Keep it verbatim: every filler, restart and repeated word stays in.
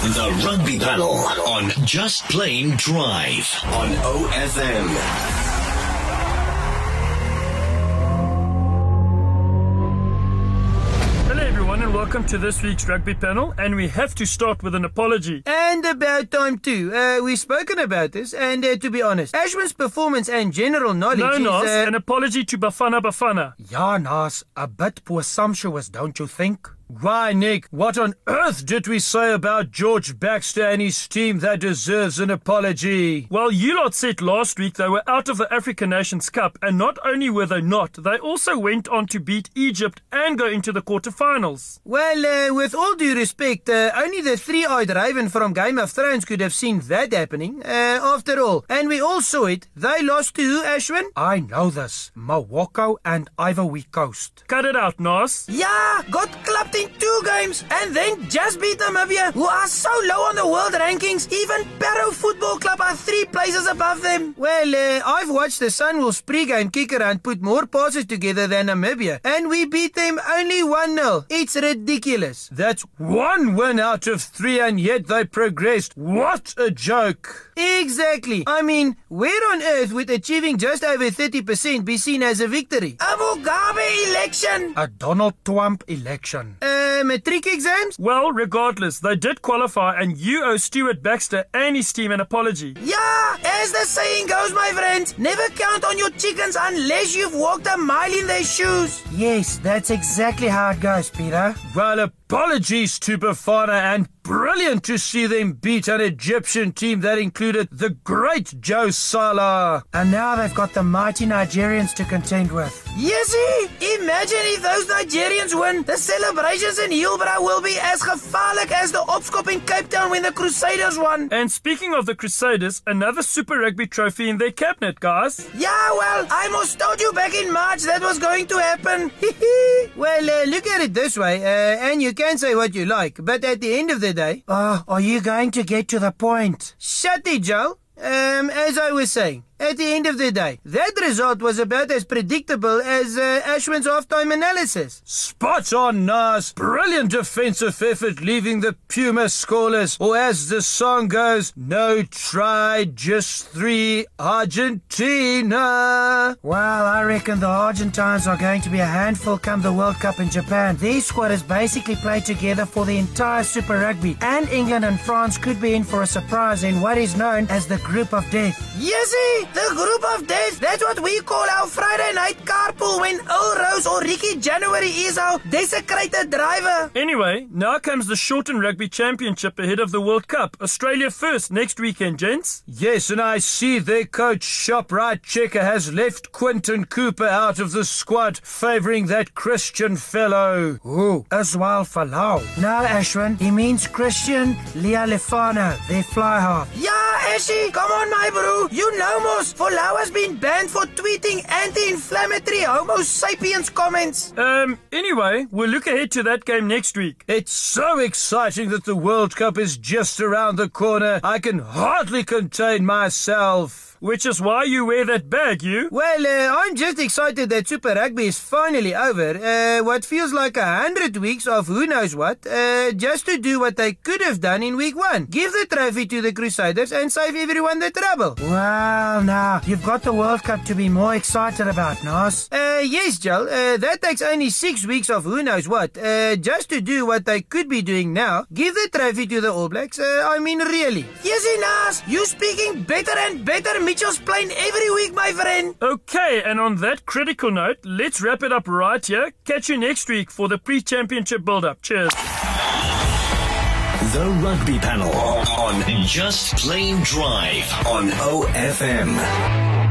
The Rugby Panel on Just Plain Drive on O F M. And welcome to this week's Rugby Panel, and we have to start with an apology. And about time too. Uh, we've spoken about this, and uh, to be honest, Ashwin's performance and general knowledge no, is... Nas, uh, an apology to Bafana Bafana. Ja, Nas, a bit presumptuous, don't you think? Why, Nick, what on earth did we say about George Baxter and his team that deserves an apology? Well, you lot said last week they were out of the African Nations Cup, and not only were they not, they also went on to beat Egypt and go into the quarterfinals. Well, uh, with all due respect, uh, only the three-eyed raven from Game of Thrones could have seen that happening, uh, after all. And we all saw it. They lost to who, Ashwin? I know this. Morocco and Ivory Coast. Cut it out, Nas. Yeah, got clapped in two games and then just beat Namibia, who are so low on the world rankings. Even Barrow Football Club are three places above them. Well, uh, I've watched the Sunwolves pre-game kicker and put more passes together than Namibia, and we beat them only one nil. It's ridiculous. That's one win out of three, and yet they progressed. What a joke. Exactly. I mean, where on earth would achieving just over thirty percent be seen as a victory? A Mugabe election. A Donald Trump election. Uh, matric exams? Well, regardless, they did qualify, and you owe Stuart Baxter and his team an apology. Yeah, as the saying goes, my friend, never count on your chickens unless you've walked a mile in their shoes. Yes, that's exactly how it goes, Peter. Well, apologies to Bafana, and brilliant to see them beat an Egyptian team that included the great Joe Salah. And now they've got the mighty Nigerians to contend with. Yesy! Imagine if those Nigerians win, the celebrations in Hillbrow will be as gevaarlijk as the opskop in Cape Town when the Crusaders won. And speaking of the Crusaders, another Super Rugby trophy in their cabinet, guys. Yeah, well, I must told you back in March that was going to happen. Well, uh, look at it this way, uh, and you can say what you like, but at the end of the day... Oh, are you going to get to the point? Shut it, Joel. Um, as I was saying, at the end of the day, that result was about as predictable as uh, Ashwin's half-time analysis. Spot on, Nas. Brilliant defensive effort, leaving the Pumas scoreless. Or as the song goes, no try, just three, Argentina. Well, I reckon the Argentines are going to be a handful come the World Cup in Japan. Their squad has basically played together for the entire Super Rugby, and England and France could be in for a surprise in what is known as the Group of Death. Yesy! The Group of Death, that's what we call our Friday night carpool when Earl Rose or Ricky January is our desecrated driver. Anyway, now comes the Shorten Rugby Championship ahead of the World Cup. Australia first next weekend, gents. Yes, and I see their coach Shoprite Checker has left Quinton Cooper out of the squad, favouring that Christian fellow. Oh, Iswael Folau. No, Ashwin, he means Christian Lealefano, their fly half. Yeah, Ashy, come on, my bro. You know most. Folau has been banned for tweeting anti-inflammatory Homo sapiens comments. Um, anyway, we'll look ahead to that game next week. It's so exciting that the World Cup is just around the corner. I can hardly contain myself. Which is why you wear that bag, you? Well, uh, I'm just excited that Super Rugby is finally over. Uh, what feels like a hundred weeks of who knows what, uh, just to do what they could have done in week one. Give the trophy to the Crusaders and save everyone the trouble. Well, now, you've got the World Cup to be more excited about, Nas. Uh, yes, Joel. Uh, that takes only six weeks of who knows what, uh, just to do what they could be doing now. Give the trophy to the All Blacks. Uh, I mean, really. Yes, Nas. You speaking better and better Mitchell's playing every week, my friend. Okay, and on that critical note, let's wrap it up right here. Catch you next week for the pre-championship build-up. Cheers. The Rugby Panel on Just Plain Drive on O F M.